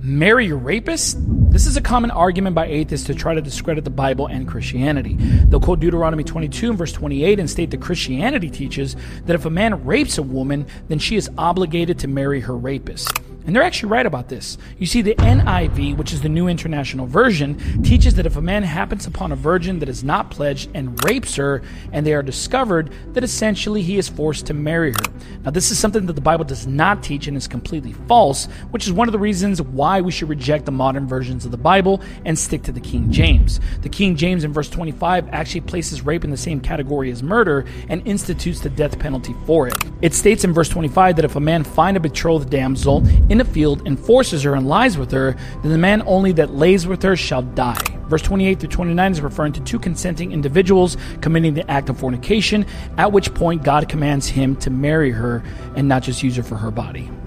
Marry your rapist? This is a common argument by atheists to try to discredit the Bible and Christianity. They'll quote Deuteronomy 22 and verse 28 and state that Christianity teaches that if a man rapes a woman, then she is obligated to marry her rapist. And they're actually right about this. You see, the NIV, which is the New International Version, teaches that if a man happens upon a virgin that is not pledged and rapes her, and they are discovered, that essentially he is forced to marry her. Now, this is something that the Bible does not teach and is completely false, which is one of the reasons why we should reject the modern versions of the Bible and stick to the King James. The King James in verse 25 actually places rape in the same category as murder and institutes the death penalty for it. It states in verse 25 that if a man find a betrothed damsel in a field and forces her and lies with her, then the man only that lays with her shall die. Verse 28 through 29 is referring to two consenting individuals committing the act of fornication, at which point God commands him to marry her and not just use her for her body.